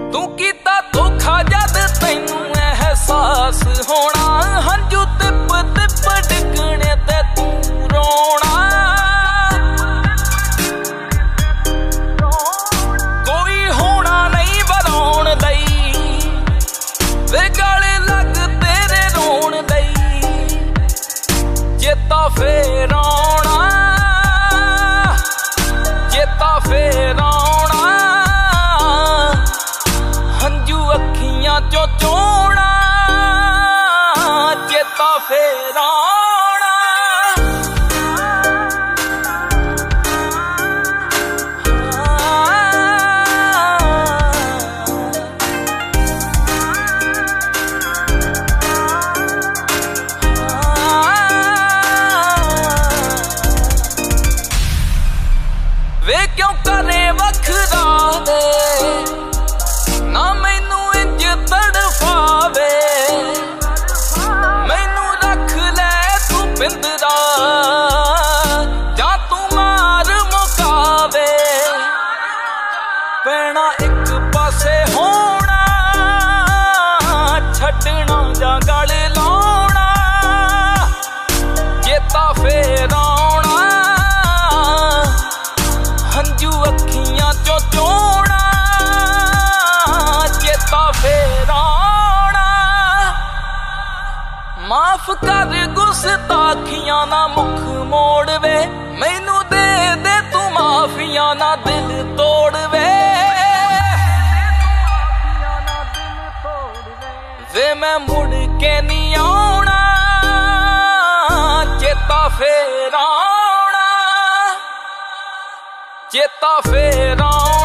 तू कीता धोखा जद तैनू एहसास होना, हंजू तिप तिप डिगने ते तू रोना। कोई होना नहीं बलाउण लई, वे गले लग तेरे रोण लई, चेता फेर आउणा, चेता फेर आउणा, हंजू अखियां चों चोणा, चेता फेर आउणा। वे क्यों करे वखरा दे, ना मैनू इंज तड़फावे, मैनू रख ले तू पिंजरा, जा तू मार मुकावे। पैना एक पासे होना, छड्डना जां गल लाउणा, चेता फेर आउणा, हंजू अखियां चों चोणा, चेता फेर आउणा। माफ कर गुस्ताखियां ना मुख मोड़ वे, मैनू दे दे तू माफिया ना दिल तोड़ वे। वे मैं मुड़ के नहीं आउणा, चेता फेर आउणा, चेता फेर आउणा।